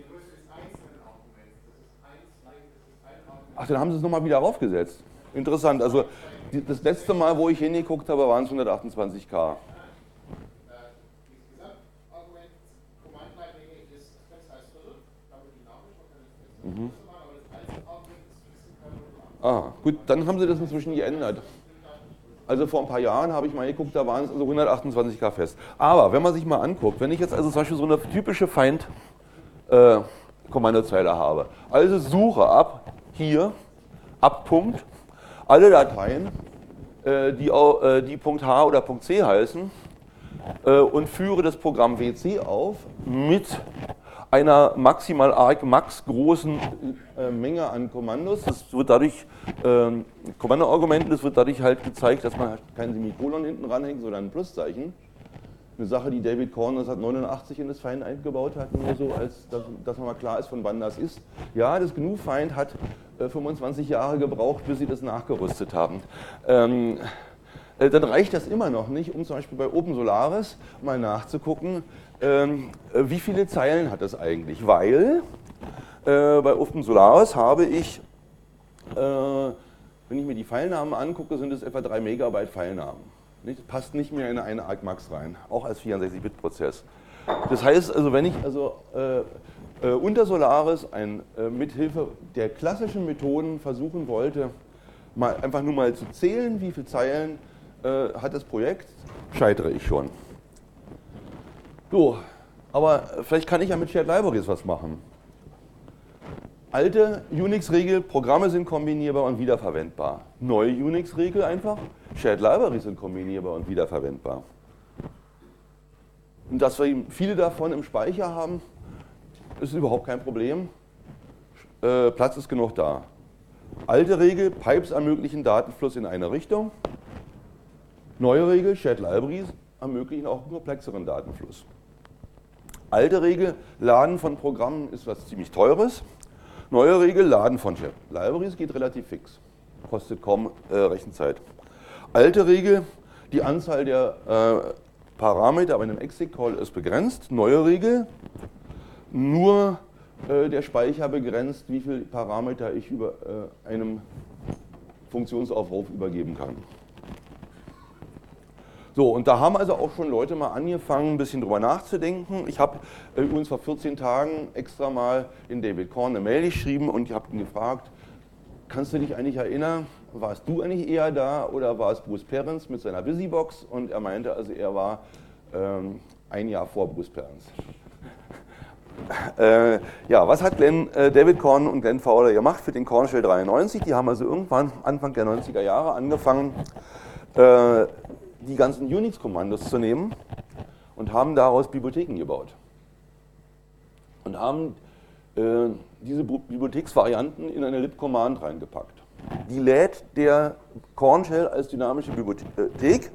Ach, dann haben sie es nochmal wieder raufgesetzt. Interessant. Also das letzte Mal, wo ich hingeguckt habe, waren es hundertachtundzwanzig K. Mhm. Ah, gut, dann haben sie das inzwischen geändert. Also vor ein paar Jahren habe ich mal geguckt, da waren es also hundertachtundzwanzig K fest. Aber wenn man sich mal anguckt, wenn ich jetzt also zum Beispiel so eine typische Find-Kommandozeile äh, habe, also suche ab hier, ab Punkt, alle Dateien, äh, die, äh, die .h oder .c heißen äh, und führe das Programm W C auf mit einer maximal argmax großen äh, Menge an Kommandos. Das wird dadurch, äh, Kommandoargumenten, das wird dadurch halt gezeigt, dass man halt kein Semikolon hinten ranhängt, sondern ein Pluszeichen. Eine Sache, die David Korn neunzehnhundertneunundachtzig in das Find eingebaut hat, nur so, als dass, dass man mal klar ist, von wann das ist. Ja, das G N U Find hat äh, fünfundzwanzig Jahre gebraucht, bis sie das nachgerüstet haben. Ähm, äh, dann reicht das immer noch nicht, um zum Beispiel bei Open mal nachzugucken, Ähm, wie viele Zeilen hat das eigentlich? Weil äh, bei Open Solaris habe ich, äh, wenn ich mir die Filenamen angucke, sind es etwa drei Megabyte Filenamen. Nicht? Das passt nicht mehr in eine argmax rein, auch als vierundsechzig Bit Prozess. Das heißt also, wenn ich also äh, äh, unter Solaris ein, äh, mithilfe der klassischen Methoden versuchen wollte, mal, einfach nur mal zu zählen, wie viele Zeilen äh, hat das Projekt, scheitere ich schon. So, aber vielleicht kann ich ja mit Shared Libraries was machen. Alte Unix-Regel, Programme sind kombinierbar und wiederverwendbar. Neue Unix-Regel einfach, Shared Libraries sind kombinierbar und wiederverwendbar. Und dass wir viele davon im Speicher haben, ist überhaupt kein Problem. Äh, Platz ist genug da. Alte Regel, Pipes ermöglichen Datenfluss in eine Richtung. Neue Regel, Shared Libraries ermöglichen auch einen komplexeren Datenfluss. Alte Regel, Laden von Programmen ist was ziemlich Teures. Neue Regel, Laden von Shared Libraries geht relativ fix. Kostet kaum äh, Rechenzeit. Alte Regel, die Anzahl der äh, Parameter bei einem Exec-Call ist begrenzt. Neue Regel, nur äh, der Speicher begrenzt, wie viele Parameter ich über äh, einem Funktionsaufruf übergeben kann. So, und da haben also auch schon Leute mal angefangen, ein bisschen drüber nachzudenken. Ich habe äh, übrigens vor vierzehn Tagen extra mal in David Korn eine Mail geschrieben und ich habe ihn gefragt, kannst du dich eigentlich erinnern, warst du eigentlich eher da oder war es Bruce Perens mit seiner Busybox? Und er meinte, also er war ähm, ein Jahr vor Bruce Perens. äh, ja, was hat Glenn, äh, David Korn und Glenn Fowler gemacht für den Korn Shell dreiundneunzig? Die haben also irgendwann Anfang der neunziger Jahre angefangen, äh, die ganzen Unix-Kommandos zu nehmen und haben daraus Bibliotheken gebaut. Und haben äh, diese Bibliotheksvarianten in eine lib-Command reingepackt. Die lädt der Korn Shell als dynamische Bibliothek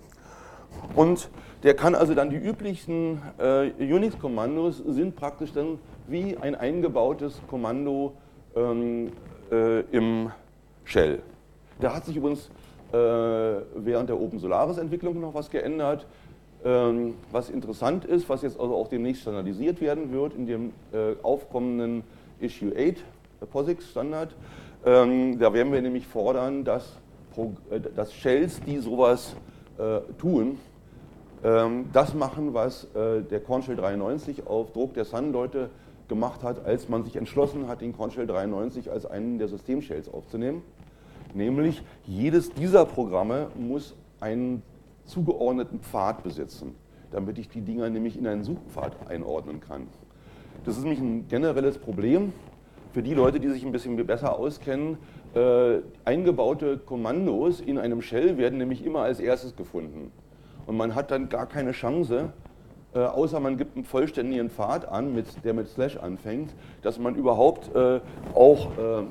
und der kann also dann die üblichen äh, Unix-Kommandos sind praktisch dann wie ein eingebautes Kommando ähm, äh, im Shell. Da hat sich übrigens äh, während der Open Solaris Entwicklung noch was geändert, ähm, was interessant ist, was jetzt also auch demnächst standardisiert werden wird in dem äh, aufkommenden Issue acht POSIX Standard. Ähm, da werden wir nämlich fordern, dass, Pro, äh, dass Shells, die sowas äh, tun, ähm, das machen, was äh, der Korn Shell dreiundneunzig auf Druck der Sun-Leute gemacht hat, als man sich entschlossen hat, den Korn Shell dreiundneunzig als einen der Systemshells aufzunehmen. Nämlich, jedes dieser Programme muss einen zugeordneten Pfad besitzen, damit ich die Dinger nämlich in einen Suchpfad einordnen kann. Das ist nämlich ein generelles Problem für die Leute, die sich ein bisschen besser auskennen. Äh, eingebaute Kommandos in einem Shell werden nämlich immer als erstes gefunden. Und man hat dann gar keine Chance, äh, außer man gibt einen vollständigen Pfad an, mit, der mit Slash anfängt, dass man überhaupt äh, auch äh,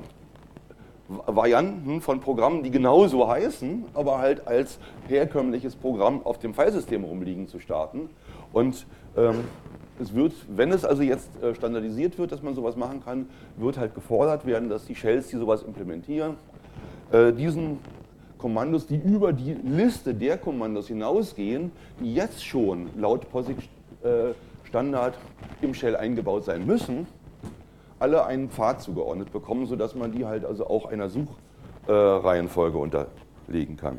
Varianten von Programmen, die genauso heißen, aber halt als herkömmliches Programm auf dem Filesystem rumliegen, zu starten. Und ähm, es wird, wenn es also jetzt äh, standardisiert wird, dass man sowas machen kann, wird halt gefordert werden, dass die Shells, die sowas implementieren, äh, diesen Kommandos, die über die Liste der Kommandos hinausgehen, die jetzt schon laut POSIX-Standard äh, im Shell eingebaut sein müssen, alle einen Pfad zugeordnet bekommen, sodass man die halt also auch einer Suchreihenfolge äh, unterlegen kann.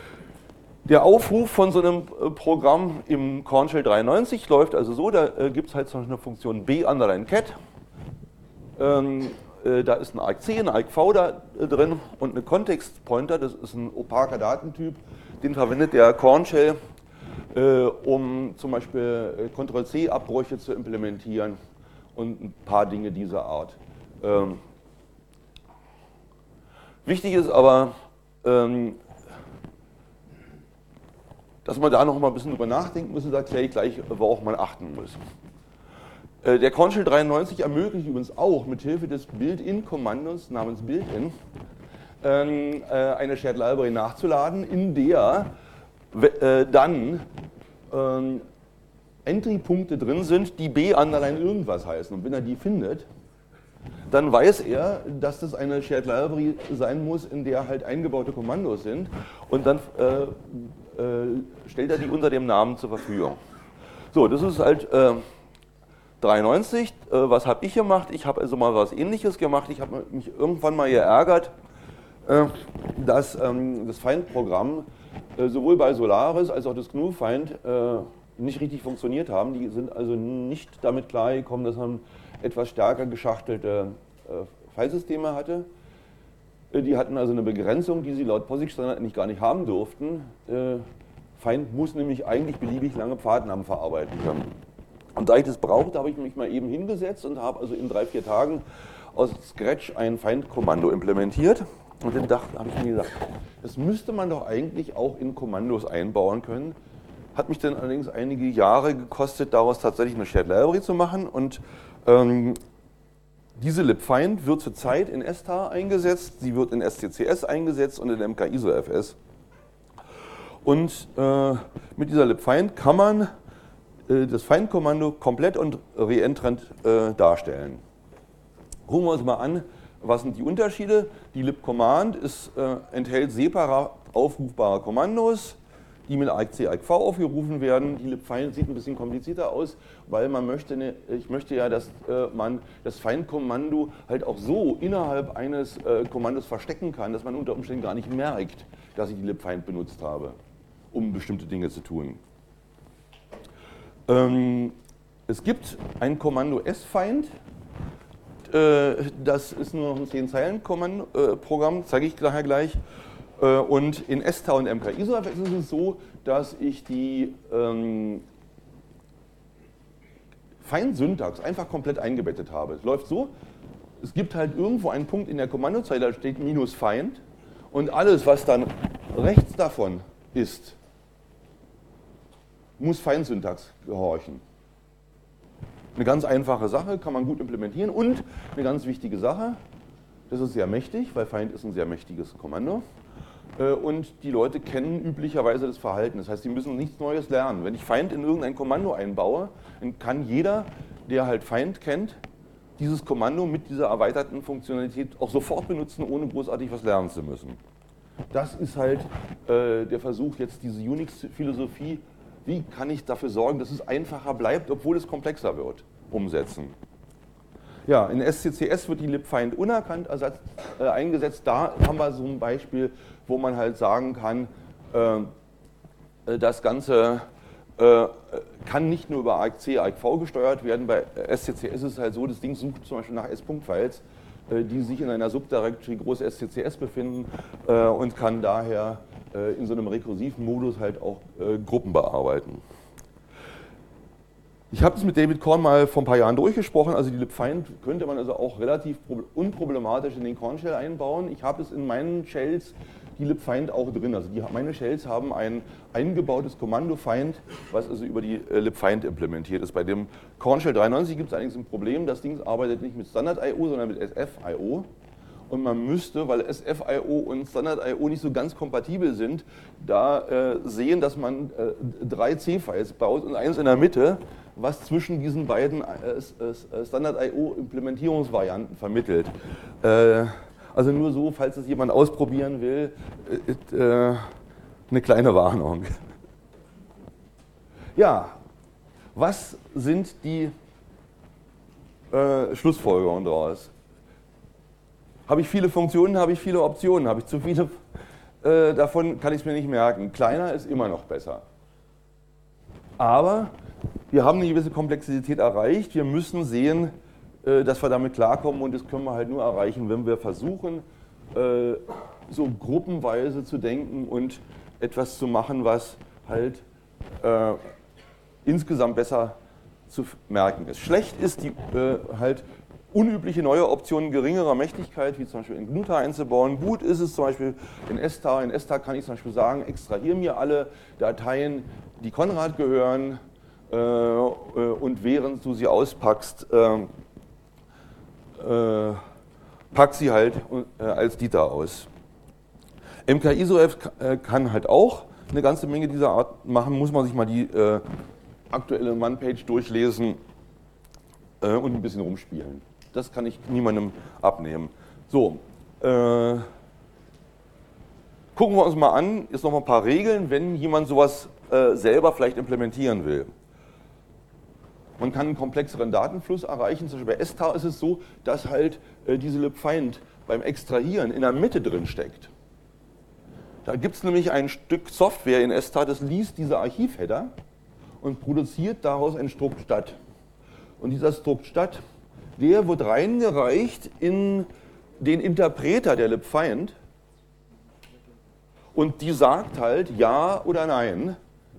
Der Aufruf von so einem äh, Programm im Korn Shell dreiundneunzig läuft also so, da äh, gibt es halt zum Beispiel eine Funktion b underline cat. Ähm, äh, da ist ein argc, ein argv da äh, drin und eine Context-Pointer, das ist ein opaker Datentyp, den verwendet der Korn Shell, äh, um zum Beispiel äh, Control C Abbrüche zu implementieren und ein paar Dinge dieser Art. Ähm, wichtig ist aber, ähm, dass man da noch mal ein bisschen drüber nachdenken muss, da erkläre ich gleich, worauf man achten muss. Äh, der Korn Shell dreiundneunzig ermöglicht übrigens auch mit Hilfe des Built-in-Kommandos namens Built-in ähm, äh, eine Shared Library nachzuladen, in der äh, dann ähm, Entry-Punkte drin sind, die b underline irgendwas heißen. Und wenn er die findet, dann weiß er, dass das eine Shared Library sein muss, in der halt eingebaute Kommandos sind. Und dann äh, äh, stellt er die unter dem Namen zur Verfügung. So, das ist halt äh, dreiundneunzig. Äh, was habe ich gemacht? Ich habe also mal was Ähnliches gemacht. Ich habe mich irgendwann mal geärgert, äh, dass ähm, das Find-Programm äh, sowohl bei Solaris als auch das G N U-Find äh, nicht richtig funktioniert haben. Die sind also nicht damit klargekommen, dass man etwas stärker geschachtelte äh, Filesysteme hatte. Äh, die hatten also eine Begrenzung, die sie laut POSIX-Standard eigentlich gar nicht haben durften. Äh, Find muss nämlich eigentlich beliebig lange Pfadnamen verarbeiten können. Und da ich das brauchte, habe ich mich mal eben hingesetzt und habe also in drei, vier Tagen aus Scratch ein Find-Kommando implementiert. Und dann dachte, habe ich mir gesagt, das müsste man doch eigentlich auch in Kommandos einbauen können. Hat mich dann allerdings einige Jahre gekostet, daraus tatsächlich eine Shared Library zu machen. Und ähm, diese libfind wird zurzeit in S T A R eingesetzt, sie wird in S C C S eingesetzt und in M K I S O F S. Und äh, mit dieser libfind kann man äh, das Find-Kommando komplett und reentrant äh, darstellen. Gucken wir uns mal an, was sind die Unterschiede. Die lib-Command ist, äh, enthält separat aufrufbare Kommandos. die mit argc argv aufgerufen werden. Die libfind sieht ein bisschen komplizierter aus, weil man möchte, ne, ich möchte ja, dass äh, man das Find-Kommando halt auch so innerhalb eines äh, Kommandos verstecken kann, dass man unter Umständen gar nicht merkt, dass ich die libfind benutzt habe, um bestimmte Dinge zu tun. Ähm, es gibt ein Kommando sfind, äh, das ist nur noch ein zehn Zeilen Programm, zeige ich nachher gleich. Und in S T A und M K I S O F ist es so, dass ich die ähm, Find-Syntax einfach komplett eingebettet habe. Es läuft so, es gibt halt irgendwo einen Punkt in der Kommandozeile, da steht minus Find und alles, was dann rechts davon ist, muss Find-Syntax gehorchen. Eine ganz einfache Sache, kann man gut implementieren und eine ganz wichtige Sache, das ist sehr mächtig, weil Find ist ein sehr mächtiges Kommando. Und die Leute kennen üblicherweise das Verhalten. Das heißt, sie müssen nichts Neues lernen. Wenn ich Find in irgendein Kommando einbaue, dann kann jeder, der halt Find kennt, dieses Kommando mit dieser erweiterten Funktionalität auch sofort benutzen, ohne großartig was lernen zu müssen. Das ist halt äh, der Versuch, jetzt diese Unix-Philosophie, wie kann ich dafür sorgen, dass es einfacher bleibt, obwohl es komplexer wird, umsetzen. Ja, in S C C S wird die libfind unerkannt ersatz, äh, eingesetzt. Da haben wir so ein Beispiel, wo man halt sagen kann, äh, das Ganze äh, kann nicht nur über argc argv gesteuert werden. Bei S C C S ist es halt so, das Ding sucht zum Beispiel nach S-Punkt-Files, äh, die sich in einer Subdirectory groß S C C S befinden äh, und kann daher äh, in so einem rekursiven Modus halt auch äh, Gruppen bearbeiten. Ich habe es mit David Korn mal vor ein paar Jahren durchgesprochen, also die libfind könnte man also auch relativ unproblematisch in den Korn Shell einbauen. Ich habe es in meinen Shells, die libfind auch drin, also die, meine Shells haben ein eingebautes Kommando Find, was also über die äh, libfind implementiert ist. Bei dem Korn Shell dreiundneunzig gibt es allerdings ein Problem, das Ding arbeitet nicht mit Standard I O, sondern mit S F I O. Und man müsste, weil S F I O und Standard I O nicht so ganz kompatibel sind, da äh, sehen, dass man äh, drei C-Files baut und eins in der Mitte, was zwischen diesen beiden äh, Standard I O-Implementierungsvarianten vermittelt. Äh, also nur so, falls es jemand ausprobieren will, äh, äh, eine kleine Warnung. Ja, was sind die äh, Schlussfolgerungen daraus? Habe ich viele Funktionen, habe ich viele Optionen, habe ich zu viele äh, davon, kann ich es mir nicht merken. Kleiner ist immer noch besser. Aber wir haben eine gewisse Komplexität erreicht. Wir müssen sehen, äh, dass wir damit klarkommen und das können wir halt nur erreichen, wenn wir versuchen, äh, so gruppenweise zu denken und etwas zu machen, was halt äh, insgesamt besser zu merken ist. Schlecht ist die äh, halt unübliche neue Optionen geringerer Mächtigkeit, wie zum Beispiel in G N U T A einzubauen. Gut ist es zum Beispiel in S T A. In S T A kann ich zum Beispiel sagen, extrahiere mir alle Dateien, die Konrad gehören, äh, und während du sie auspackst, äh, äh, pack sie halt äh, als Dieter aus. M K I S O F kann halt auch eine ganze Menge dieser Art machen, muss man sich mal die äh, aktuelle Man-Page durchlesen äh, und ein bisschen rumspielen. Das kann ich niemandem abnehmen. So, äh, gucken wir uns mal an, jetzt noch mal ein paar Regeln, wenn jemand sowas äh, selber vielleicht implementieren will. Man kann einen komplexeren Datenfluss erreichen, zum Beispiel bei S T A ist es so, dass halt äh, diese libfind beim Extrahieren in der Mitte drin steckt. Da gibt es nämlich ein Stück Software in S T A, das liest diese Archivheader und produziert daraus ein Strukt Stat. Und dieser Strukt Stat, der wird reingereicht in den Interpreter der libfind und die sagt halt ja oder nein.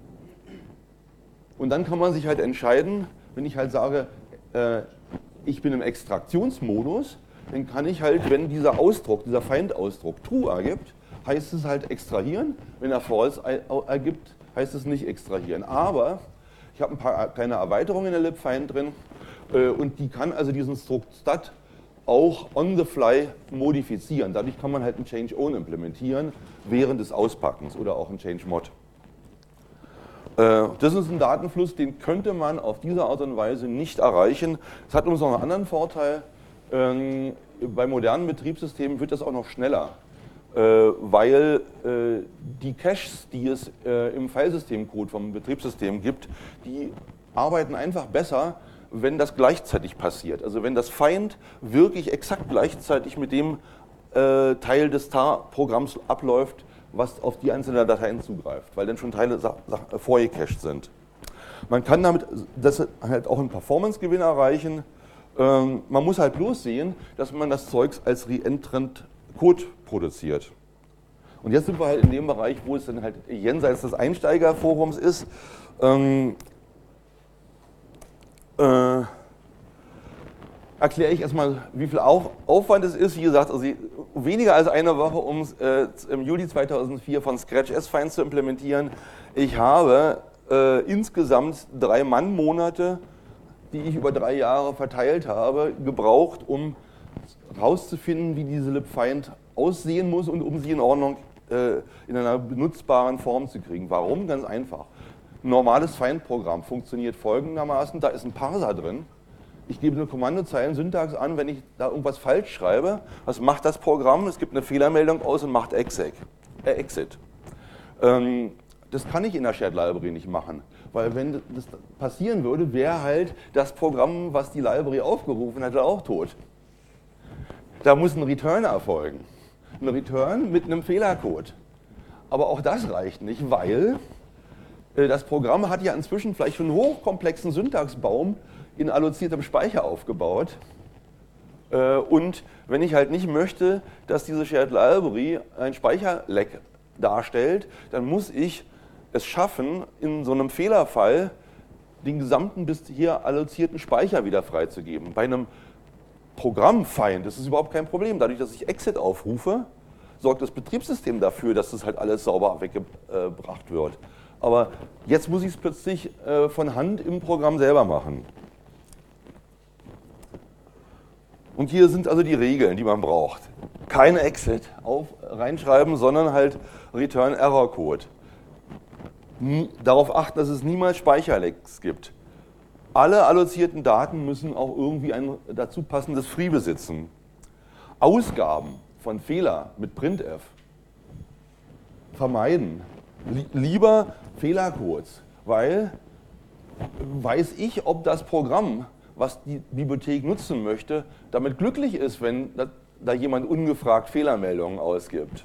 Und dann kann man sich halt entscheiden, wenn ich halt sage, äh, ich bin im Extraktionsmodus, dann kann ich halt, wenn dieser Ausdruck, dieser Find-Ausdruck True ergibt, heißt es halt extrahieren. Wenn er False ergibt, heißt es nicht extrahieren. Aber ich habe ein paar kleine Erweiterungen in der libfind drin äh, und die kann also diesen Strukt Stat auch on the fly modifizieren. Dadurch kann man halt einen Change Own implementieren während des Auspackens oder auch einen Change Mod. Äh, das ist ein Datenfluss, den könnte man auf diese Art und Weise nicht erreichen. Es hat uns noch einen anderen Vorteil. Ähm, bei modernen Betriebssystemen wird das auch noch schneller. Weil äh, die Caches, die es äh, im Filesystemcode vom Betriebssystem gibt, die arbeiten einfach besser, wenn das gleichzeitig passiert. Also wenn das Find wirklich exakt gleichzeitig mit dem äh, Teil des Tar-Programms abläuft, was auf die einzelnen Dateien zugreift, weil dann schon Teile vorgecached sind. Man kann damit das halt auch einen Performance-Gewinn erreichen. Ähm, man muss halt bloß sehen, dass man das Zeugs als Reentrant Code produziert. Und jetzt sind wir halt in dem Bereich, wo es dann halt jenseits des Einsteigerforums ist. Ähm, äh, erkläre ich erstmal, wie viel Aufwand es ist. Wie gesagt, also weniger als eine Woche, um es äh, im Juli zweitausendvier von Scratch S-Find zu implementieren. Ich habe äh, insgesamt drei Mann-Monate, die ich über drei Jahre verteilt habe, gebraucht, um herauszufinden, wie diese libfind aussehen muss und um sie in Ordnung äh, in einer benutzbaren Form zu kriegen. Warum? Ganz einfach. Ein normales Find-Programm funktioniert folgendermaßen, da ist ein Parser drin. Ich gebe eine Kommandozeilen Syntax an, wenn ich da irgendwas falsch schreibe. Was macht das Programm? Es gibt eine Fehlermeldung aus und macht exec, äh, Exit. Ähm, das kann ich in der Shared Library nicht machen, weil wenn das passieren würde, wäre halt das Programm, was die Library aufgerufen hätte, auch tot. Da muss ein Return erfolgen. Ein Return mit einem Fehlercode. Aber auch das reicht nicht, weil äh, das Programm hat ja inzwischen vielleicht schon einen hochkomplexen Syntaxbaum in alloziertem Speicher aufgebaut. Äh, und wenn ich halt nicht möchte, dass diese Shared Library ein Speicherleck darstellt, dann muss ich es schaffen, in so einem Fehlerfall den gesamten bis hier allozierten Speicher wieder freizugeben. Bei einem Programmfind ist es überhaupt kein Problem. Dadurch, dass ich Exit aufrufe, sorgt das Betriebssystem dafür, dass das halt alles sauber weggebracht wird. Aber jetzt muss ich es plötzlich äh, von Hand im Programm selber machen. Und hier sind also die Regeln, die man braucht. Keine Exit auf, reinschreiben, sondern halt Return Error Code. Nie, darauf achten, dass es niemals Speicherlecks gibt. Alle allozierten Daten müssen auch irgendwie ein dazu passendes Free besitzen. Ausgaben von Fehler mit Printf vermeiden. Lieber Fehlercodes, weil weiß ich, ob das Programm, was die Bibliothek nutzen möchte, damit glücklich ist, wenn da jemand ungefragt Fehlermeldungen ausgibt.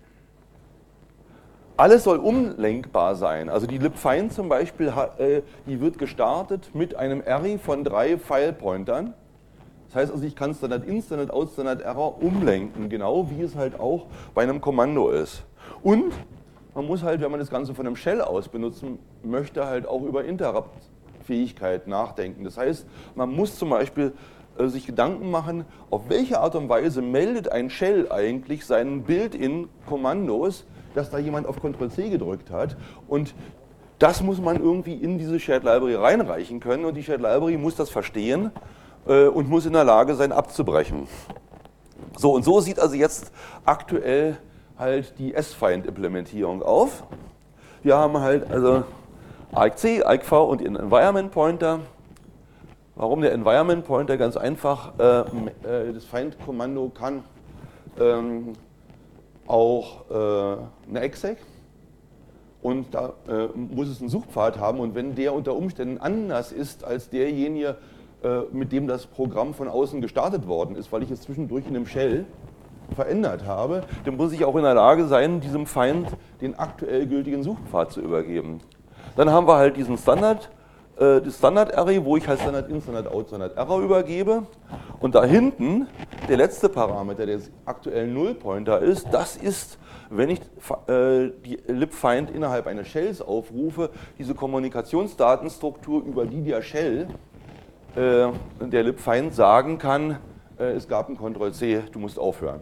Alles soll umlenkbar sein. Also die libfind zum Beispiel, die wird gestartet mit einem Array von drei File-Pointern. Das heißt also, ich kann Standard in, Standard out, Standard error umlenken, genau wie es halt auch bei einem Kommando ist. Und man muss halt, wenn man das Ganze von einem Shell aus benutzen möchte, halt auch über Interrupt-Fähigkeit nachdenken. Das heißt, man muss zum Beispiel äh, sich Gedanken machen, auf welche Art und Weise meldet ein Shell eigentlich seinen Built-in-Kommandos, dass da jemand auf Control C gedrückt hat. Und das muss man irgendwie in diese Shared Library reinreichen können. Und die Shared Library muss das verstehen äh, und muss in der Lage sein, abzubrechen. So, und so sieht also jetzt aktuell halt die S-Find-Implementierung auf. Wir haben halt also ArcC, ArcV und den Environment Pointer. Warum der Environment Pointer? Ganz einfach, äh, äh, das Find-Kommando kann ähm, auch äh, eine Exec und da äh, muss es einen Suchpfad haben und wenn der unter Umständen anders ist als derjenige, äh, mit dem das Programm von außen gestartet worden ist, weil ich es zwischendurch in einem Shell verändert habe, dann muss ich auch in der Lage sein, diesem Feind den aktuell gültigen Suchpfad zu übergeben. Dann haben wir halt diesen Standard, äh, das Standard-Array, wo ich halt Standard in, Standard out, Standard error übergebe. Und da hinten, der letzte Parameter, der aktuell Null-Pointer ist, das ist, wenn ich äh, die libfind innerhalb eines Shells aufrufe, diese Kommunikationsdatenstruktur, über die der Shell, äh, der libfind sagen kann, äh, es gab ein Control C, du musst aufhören.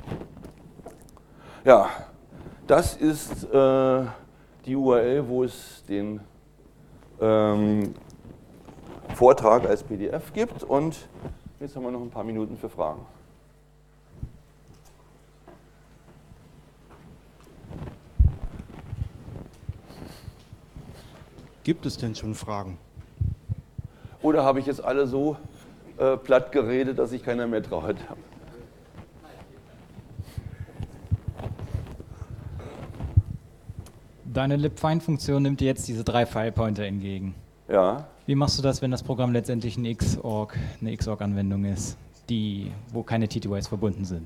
Ja, das ist äh, die U R L, wo es den ähm, Vortrag als P D F gibt und jetzt haben wir noch ein paar Minuten für Fragen. Gibt es denn schon Fragen? Oder habe ich jetzt alle so äh, platt geredet, dass ich keiner mehr traut habe? Deine libfind-Funktion nimmt dir jetzt diese drei File-Pointer entgegen. Ja. Wie machst du das, wenn das Programm letztendlich ein Xorg, eine Xorg-Anwendung ist, die, wo keine T T Ys verbunden sind?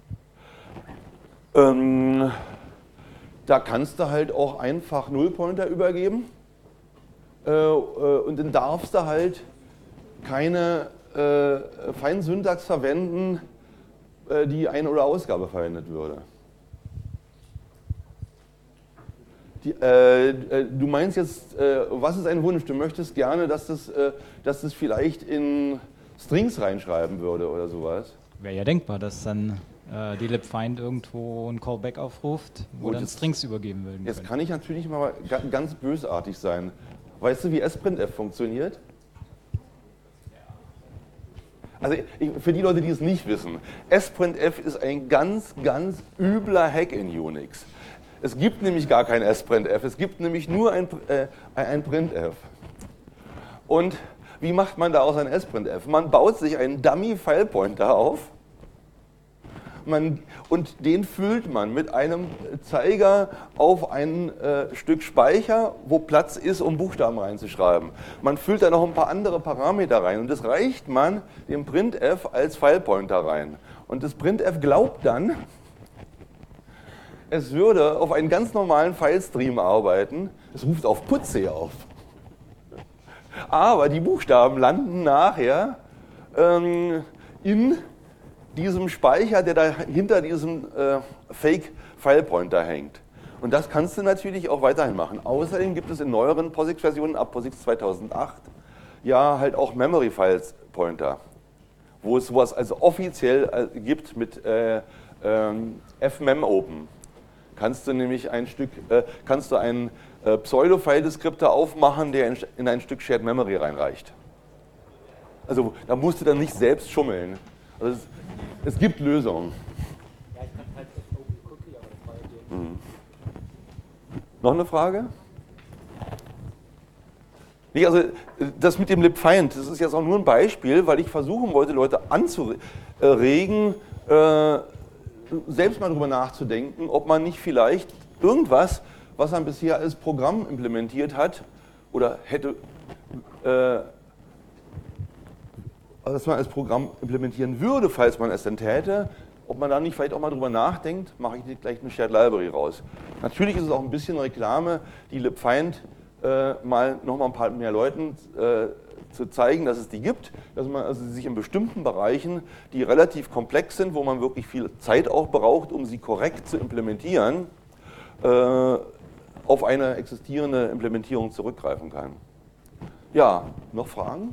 Ähm, da kannst du halt auch einfach Nullpointer übergeben äh, äh, und dann darfst du halt keine äh, Feinsyntax verwenden, äh, die Ein- oder Ausgabe verwendet würde. Die, äh, du meinst jetzt, äh, was ist ein Wunsch? Du möchtest gerne, dass das, äh, dass das vielleicht in Strings reinschreiben würde oder sowas? Wäre ja denkbar, dass dann äh, die libfind irgendwo ein Callback aufruft, wo Gut, dann jetzt, Strings übergeben werden Jetzt können. kann ich natürlich mal ga- ganz bösartig sein. Weißt du, wie sprintf funktioniert? Also ich, für die Leute, die es nicht wissen, sprintf ist ein ganz, ganz übler Hack in Unix. Es gibt nämlich gar kein sprintf, es gibt nämlich nur ein, äh, ein printf. Und wie macht man da aus ein sprintf? Man baut sich einen Dummy-File-Pointer auf man, und den füllt man mit einem Zeiger auf ein äh, Stück Speicher, wo Platz ist, um Buchstaben reinzuschreiben. Man füllt da noch ein paar andere Parameter rein und das reicht man dem printf als File-Pointer rein. Und das printf glaubt dann, es würde auf einen ganz normalen Filestream arbeiten, es ruft auf Putze auf. Aber die Buchstaben landen nachher ähm, in diesem Speicher, der da hinter diesem äh, Fake-File-Pointer hängt. Und das kannst du natürlich auch weiterhin machen. Außerdem gibt es in neueren POSIX-Versionen, ab POSIX zweitausendacht, ja halt auch Memory-Files-Pointer, wo es sowas also offiziell gibt mit äh, ähm, fmemopen. Kannst du nämlich ein Stück, äh, kannst du einen äh, Pseudo-File-Deskriptor aufmachen, der in, in ein Stück Shared Memory reinreicht. Also da musst du dann nicht selbst schummeln. Also es, es gibt Lösungen. Ja, ich kann halt das Open Cookie, aber das war ja den. Mhm. Noch eine Frage? Nee, also das mit dem libfind, das ist jetzt auch nur ein Beispiel, weil ich versuchen wollte, Leute anzuregen, äh, selbst mal drüber nachzudenken, ob man nicht vielleicht irgendwas, was man bisher als Programm implementiert hat oder hätte, äh, was man als Programm implementieren würde, falls man es denn täte, ob man da nicht vielleicht auch mal drüber nachdenkt, mache ich gleich eine Shared Library raus. Natürlich ist es auch ein bisschen Reklame, die libfind äh, mal noch mal ein paar mehr Leuten äh, zu zeigen, dass es die gibt, dass man also sich in bestimmten Bereichen, die relativ komplex sind, wo man wirklich viel Zeit auch braucht, um sie korrekt zu implementieren, äh, auf eine existierende Implementierung zurückgreifen kann. Ja, noch Fragen?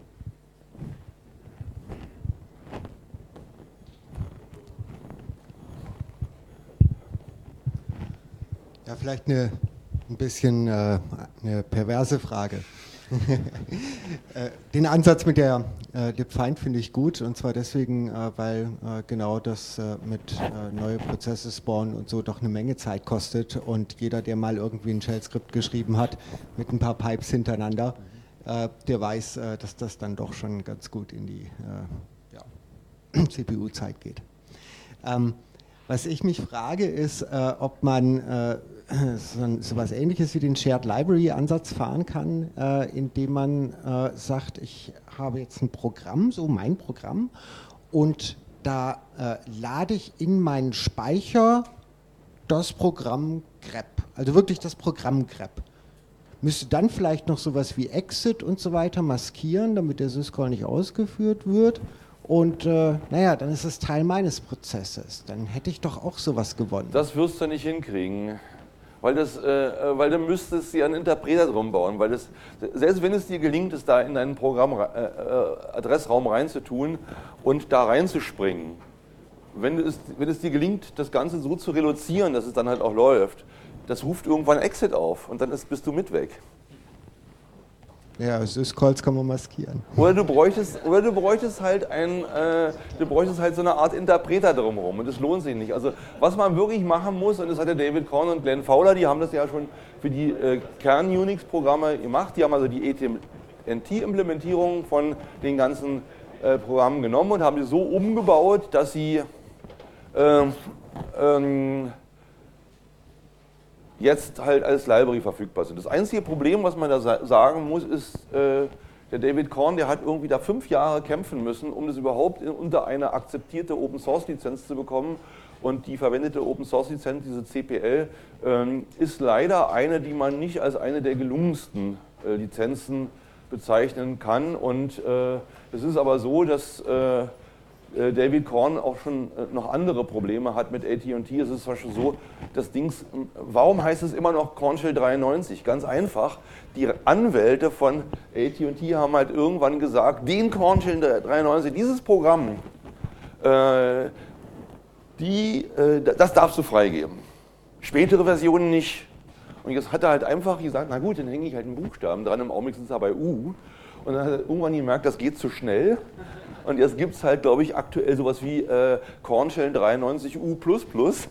Ja, vielleicht eine ein bisschen äh, eine perverse Frage. Den Ansatz mit der äh, libfind finde ich gut, und zwar deswegen, äh, weil äh, genau das äh, mit äh, neue Prozesse spawnen und so doch eine Menge Zeit kostet, und jeder, der mal irgendwie ein Shell-Skript geschrieben hat mit ein paar Pipes hintereinander, äh, der weiß, äh, dass das dann doch schon ganz gut in die äh, ja, C P U-Zeit geht. Ähm, was ich mich frage, ist, äh, ob man äh, so, so was Ähnliches wie den Shared Library-Ansatz fahren kann, äh, indem man äh, sagt, ich habe jetzt ein Programm, so mein Programm, und da äh, lade ich in meinen Speicher das Programm grep, also wirklich das Programm grep. Müsste dann vielleicht noch sowas wie Exit und so weiter maskieren, damit der Syscall nicht ausgeführt wird. Und äh, naja, dann ist es Teil meines Prozesses. Dann hätte ich doch auch sowas gewonnen. Das wirst du nicht hinkriegen. Weil, das, äh, weil du müsstest dir einen Interpreter drum bauen. Weil das, selbst wenn es dir gelingt, es da in deinen Programm, äh, äh, Adressraum reinzutun und da reinzuspringen, wenn es, wenn es dir gelingt, das Ganze so zu reduzieren, dass es dann halt auch läuft, das ruft irgendwann Exit auf und dann ist, bist du mit weg. Ja, Syscalls kann man maskieren. Oder du bräuchtest, oder du bräuchtest halt ein, äh, du bräuchtest halt so eine Art Interpreter drumherum, und das lohnt sich nicht. Also was man wirklich machen muss, und das hat der David Korn und Glenn Fowler, die haben das ja schon für die äh, Kern-Unix-Programme gemacht, die haben also die E T N T-Implementierung von den ganzen äh, Programmen genommen und haben sie so umgebaut, dass sie äh, ähm, jetzt halt als Library verfügbar sind. Das einzige Problem, was man da sa sagen muss, ist, äh, der David Korn, der hat irgendwie da fünf Jahre kämpfen müssen, um das überhaupt in, unter eine akzeptierte Open-Source-Lizenz zu bekommen. Und die verwendete Open-Source-Lizenz, diese C P L, ähm, ist leider eine, die man nicht als eine der gelungensten äh, Lizenzen bezeichnen kann. Und äh, es ist aber so, dass äh, David Korn auch schon noch andere Probleme hat mit A T und T. Es ist zum Beispiel so, das Dings, warum heißt es immer noch Korn Shell dreiundneunzig? Ganz einfach, die Anwälte von A T und T haben halt irgendwann gesagt, den Korn Shell dreiundneunzig, dieses Programm, äh, die, äh, das darfst du freigeben. Spätere Versionen nicht. Und jetzt hat er halt einfach gesagt, na gut, dann hänge ich halt einen Buchstaben dran, im Augenblick sind es aber U. Und dann hat er irgendwann gemerkt, das geht zu schnell. Und jetzt gibt es halt, glaube ich, aktuell sowas wie äh, Korn Shell dreiundneunzig U plus plus.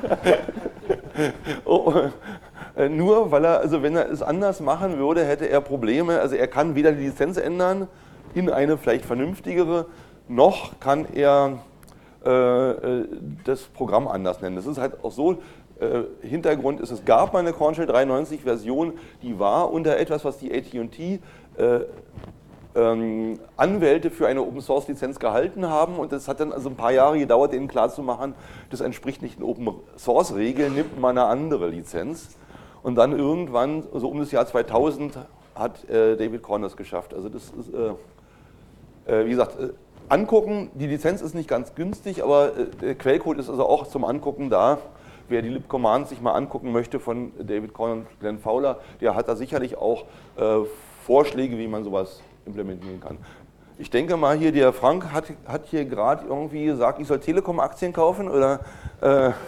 oh, äh, nur weil er, also wenn er es anders machen würde, hätte er Probleme. Also er kann weder die Lizenz ändern in eine vielleicht vernünftigere, noch kann er äh, das Programm anders nennen. Das ist halt auch so. Äh, Hintergrund ist, es gab mal eine Korn Shell dreiundneunzig Version, die war unter etwas, was die A T und T äh, Ähm, Anwälte für eine Open-Source-Lizenz gehalten haben, und das hat dann also ein paar Jahre gedauert, denen klarzumachen, das entspricht nicht den Open-Source-Regeln, nimmt man eine andere Lizenz. Und dann irgendwann, also um das Jahr zweitausend, hat äh, David Korn das geschafft. Also das ist, äh, äh, wie gesagt, äh, angucken, die Lizenz ist nicht ganz günstig, aber äh, der Quellcode ist also auch zum Angucken da. Wer die libcommands sich mal angucken möchte von David Korn und Glenn Fowler, der hat da sicherlich auch äh, Vorschläge, wie man sowas implementieren kann. Ich denke mal hier, der Frank hat, hat hier gerade irgendwie gesagt, ich soll Telekom-Aktien kaufen, oder? Äh Wir sind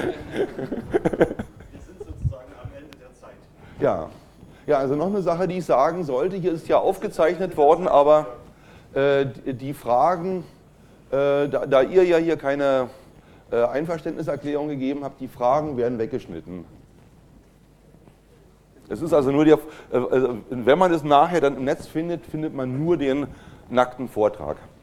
sozusagen am Ende der Zeit. Ja. Ja, also noch eine Sache, die ich sagen sollte, hier ist ja aufgezeichnet worden, aber äh, die Fragen, äh, da, da ihr ja hier keine äh, Einverständniserklärung gegeben habt, die Fragen werden weggeschnitten. Es ist also nur der, äh, wenn man es nachher dann im Netz findet, findet man nur den nackten Vortrag.